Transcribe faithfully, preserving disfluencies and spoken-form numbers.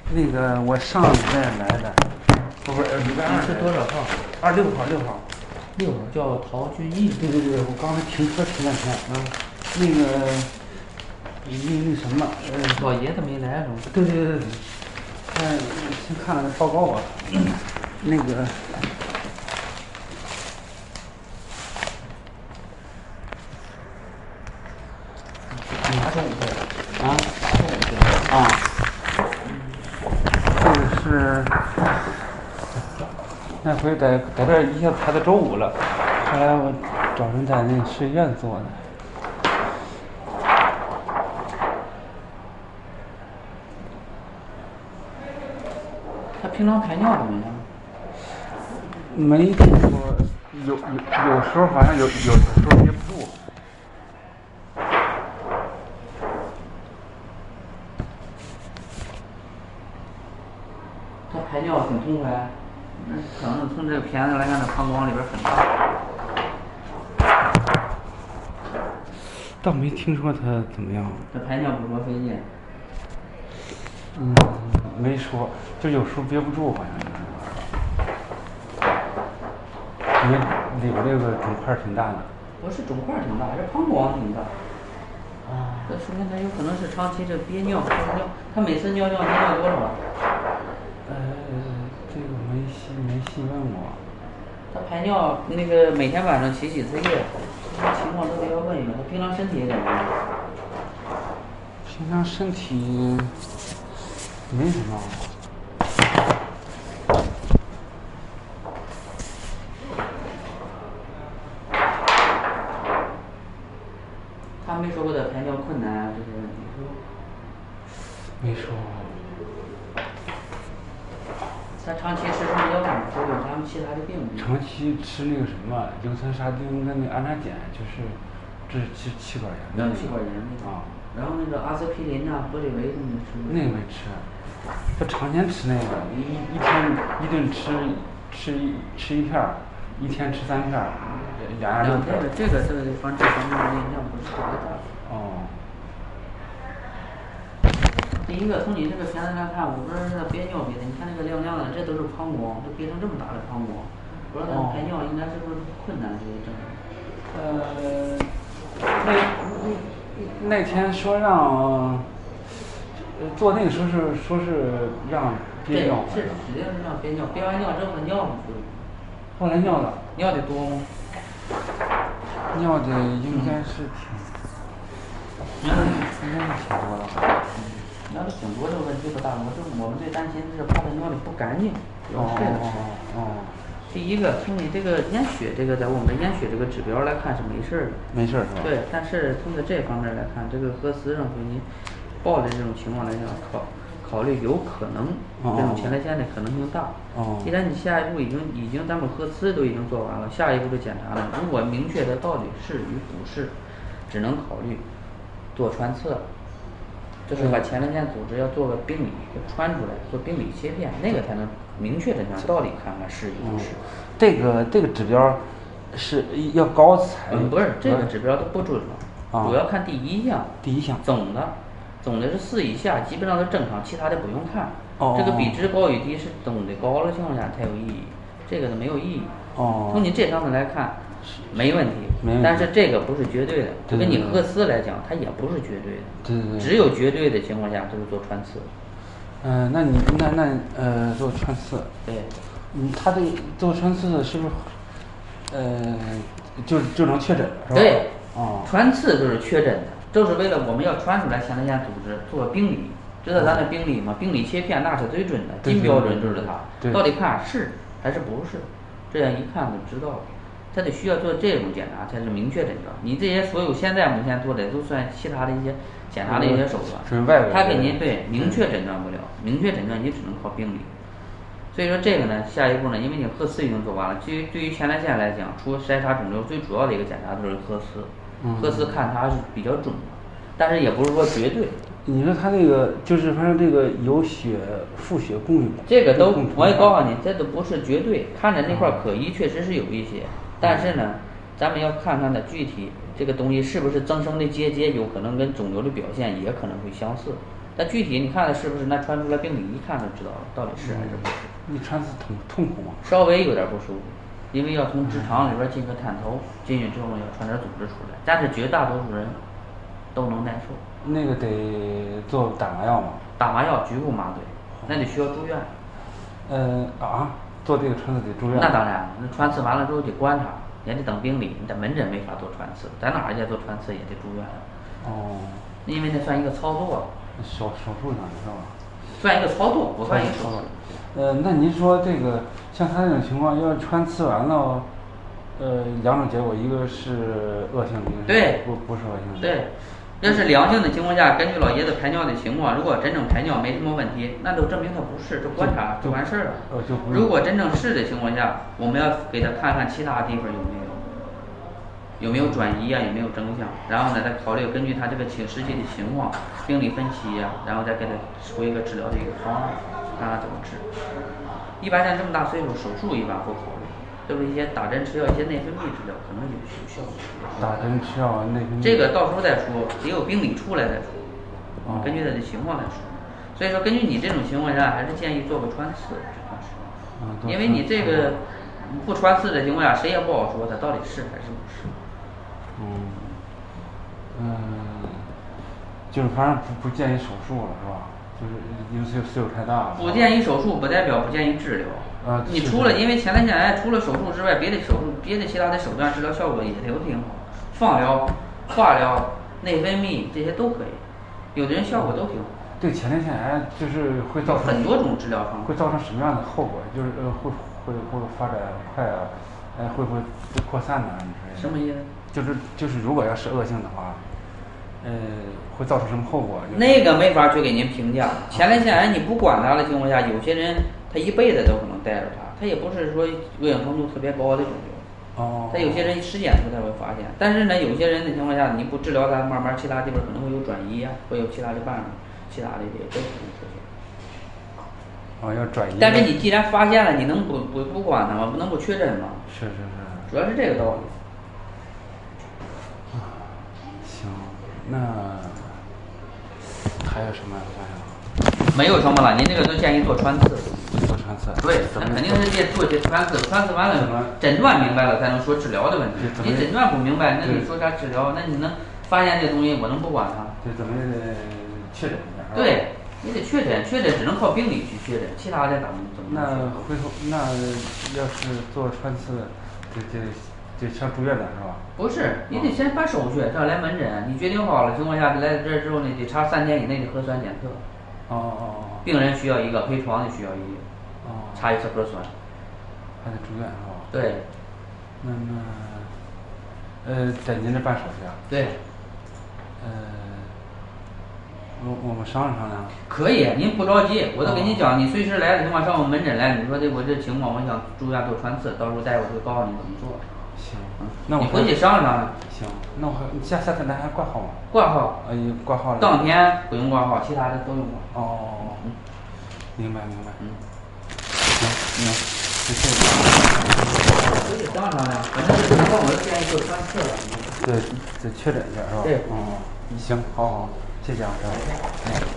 那个我上礼拜来的，不是呃礼拜二。 你是多少号？ 二六号，六号。 六号叫陶俊义。 对对对，我刚才停车停两天。嗯。那个，那那什么，呃， 老爷子没来是吗？ 对对对对。看，先看看报告吧。那个。 哪种的？ 啊？ 哪种的？ 啊。这个是那回在在这儿一下排到周五了，后来我找人在那个市医院做的。 他平常排尿怎么样？ 没听说，有有有时候好像有有时候憋不住。 他排尿很痛快，那可能从这个片子来看，这膀胱里边很大。 倒没听说他怎么样。 这排尿不说费劲。 嗯，没说，就有时候憋不住，好像是。因为里边这个肿块挺大的。 不是肿块挺大，这膀胱挺大。 啊。 这说明他有可能是长期这憋尿，尿。他每次尿尿能尿多少？ 呃，这个没细没细问过。 他排尿那个每天晚上起几次夜，这些情况都得要问一问。他平常身体也怎么样？ 平常身体没什么。 他没说过他排尿困难这些问题是吧？ 没说。 他长期吃什么药吗？或者有啥其他的病？ 长期吃那个什么硫酸沙丁跟那个氨茶碱，就是这是气气管炎的。 气管炎那个。 啊。 然后那个阿司匹林呐、玻利维那个吃吗？ 那个没吃，他常年吃那个，一一天一顿吃吃一吃一片儿，一天吃三片儿，两样六片儿。 这个这个这个方这方面的影响不是特别大。 哦。 第一个，从你这个片子来看，我不是那憋尿憋的，你看那个亮亮的，这都是膀胱，都憋成这么大的膀胱，不知道他排尿应该是不是困难这些症状？ 呃，那那那天说让，呃，做那个时候是说是让憋尿。 对，是指定是让憋尿，憋完尿之后他尿不出。 后来尿了。 尿的多吗？ 尿的应该是挺，应该应该是挺多的。 尿的挺多这个问题不大，我就我们最担心是怕他尿的不干净，有这个事。 哦。 第一个，从你这个验血这个在我们的验血这个指标来看是没事的。 没事是吧？ 对，但是从这方面来看，这个核磁上对你报的这种情况来讲，考考虑有可能这种前列腺的可能性大。 哦。 既然你下一步已经已经咱们核磁都已经做完了，下一步的检查呢，如果明确的到底是与不是，只能考虑做穿刺。就是把前列腺组织要做个病理穿出来，做病理切片，那个才能明确的讲到底看看是与不是。 这个这个指标是要高才。 嗯，不是这个指标都不准了， 啊、 主要看第一项。 第一项。 总的，总的是四以下，基本上都正常，其他的不用看。 哦。 这个比值高与低是总的高的情况下才有意义，这个是没有意义。 哦。 从你这方面来看。没问题， 没问题， 但是这个不是绝对的， 就跟你核磁来讲，它也不是绝对的。 对对对。 只有绝对的情况下，就是做穿刺。 嗯、呃，那你那那呃做穿刺。 对。 嗯，他这做穿刺是不是呃就就能确诊是吧？ 对。 哦。 穿刺就是确诊的，就是为了我们要穿出来前列腺组织做病理，知道咱的病理吗？病理切片那是最准的，金标准就是它。到底看是还是不是，这样一看就知道了。他得需要做这种检查才是明确诊断。你这些所有现在目前做的都算其他的一些检查的一些手段， 是外围。 他给您对明确诊断不了，明确诊断你只能靠病理。所以说这个呢，下一步呢，因为你核磁已经做完了，对于对于前列腺来讲，除了筛查肿瘤，最主要的一个检查就是核磁。核磁看它是比较准的，但是也不是说绝对。 你说他那个就是反正这个有血腹血供这个都我也告诉你，这都不是绝对，看着那块可疑确实是有一些。但是呢，咱们要看看的具体这个东西是不是增生的结节，有可能跟肿瘤的表现也可能会相似。 但具体你看的是不是那穿出来病理一看就知道了，到底是还是不是。 你穿刺痛痛苦吗？ 稍微有点不舒服，因为要从直肠里边进个探头，进去之后要传点组织出来，但是绝大多数人都能耐受。 那个得做打麻药吗？ 打麻药，局部麻醉，那得需要住院。 呃啊，做这个穿刺得住院？ 那当然，那穿刺完了之后得观察，也得等病理，你在门诊没法做穿刺，在哪儿也做穿刺也得住院。 哦。 因为那算一个操作。 手手术上是吧？ 算一个操作，不算一个手术。 呃，那您说这个像他这种情况，要是穿刺完了，呃，两种结果，一个是恶性的， 对， 不不是恶性的。 对，要是良性的情况下，根据老爷子排尿的情况，如果真正排尿没什么问题，那就证明他不是，就观察就完事儿了。 呃，就不。 如果真正是的情况下，我们要给他看看其他地方有没有。有没有转移啊？有没有征象？然后呢，再考虑根据他这个情实际的情况，病理分期呀、啊，然后再给他出一个治疗的一个方案，看他怎么治。一般像这么大岁数，手术一般不考虑，就是一些打针吃药、一些内分泌治疗可能有有效果。 打针吃药、内分泌。 这个到时候再说，也有病理出来再说，哦、根据他的情况来说。所以说，根据你这种情况下，还是建议做个穿刺， 嗯、 因为你这个不穿刺的情况下，谁也不好说他到底是还是不是。 嗯，嗯，就是反正不不建议手术了，是吧？就是因为岁岁数太大了。 不建议手术，不代表不建议治疗。 啊， 你除了因为前列腺癌除了手术之外，别的手术、别的其他的手段治疗效果也都挺好，放疗、化疗、内分泌这些都可以，有的人效果都挺好。 对前列腺癌就是会造成很多种治疗方法， 会造成什么样的后果？就是呃会会会发展快啊，哎会不会扩散呢？ 什么意思？ 就是就是如果要是恶性的话，呃会造成什么后果？就是、 那个没法去给您评价。前列腺癌你不管它的情况下，有些人他一辈子都可能带着它，他也不是说恶性程度特别高的肿瘤。 哦。 他有些人实检出才会发现，但是呢，有些人的情况下，你不治疗它，慢慢其他地方可能会有转移啊，会有其他的办法，其他的也都可能出现。 哦，要转移。 但是你既然发现了，你能不不不管它吗？不能不确诊吗？ 是是是。 主要是这个道理。 行，那还有什么？我想想。 没有什么了，您这个都建议做穿刺。 做穿刺。 对，那肯定是得做些穿刺，穿刺完了，诊断明白了才能说治疗的问题。你诊断不明白，那你说啥治疗？那你能发现这东西，我能不管它？ 对，怎么也得确诊一下。 对，你得确诊，确诊只能靠病理去确诊，其他的怎么怎么？ 那回头那要是做穿刺，得得得上住院的是吧？ 不是，你得先办手续，上来门诊。你决定好了情况下，来这儿之后呢，得查三天以内的核酸检测。 哦哦哦。 病人需要一个，陪床的需要一个。 哦。 查一次核酸。 还得住院是吧？ 对。 那那，呃，在您这办手续啊？ 对。 呃，我我们商量商量。 可以，您不着急，我都跟你讲，你随时来的情况上我们门诊来，你说这我这情况，我想住院做穿刺，到时候大夫会告诉你怎么做。 行，那我你回去商量商量。 行，那我还下下次咱还挂号吗？ 挂号。 呃，挂号了。 当天不用挂号，其他的都用挂。 哦，嗯，明白明白。 嗯。 行行，谢谢你。 回去商量商量，反正这情况我是建议做穿刺了。 对，得确诊一下是吧？ 对。 哦，行，好好，谢谢啊，师傅。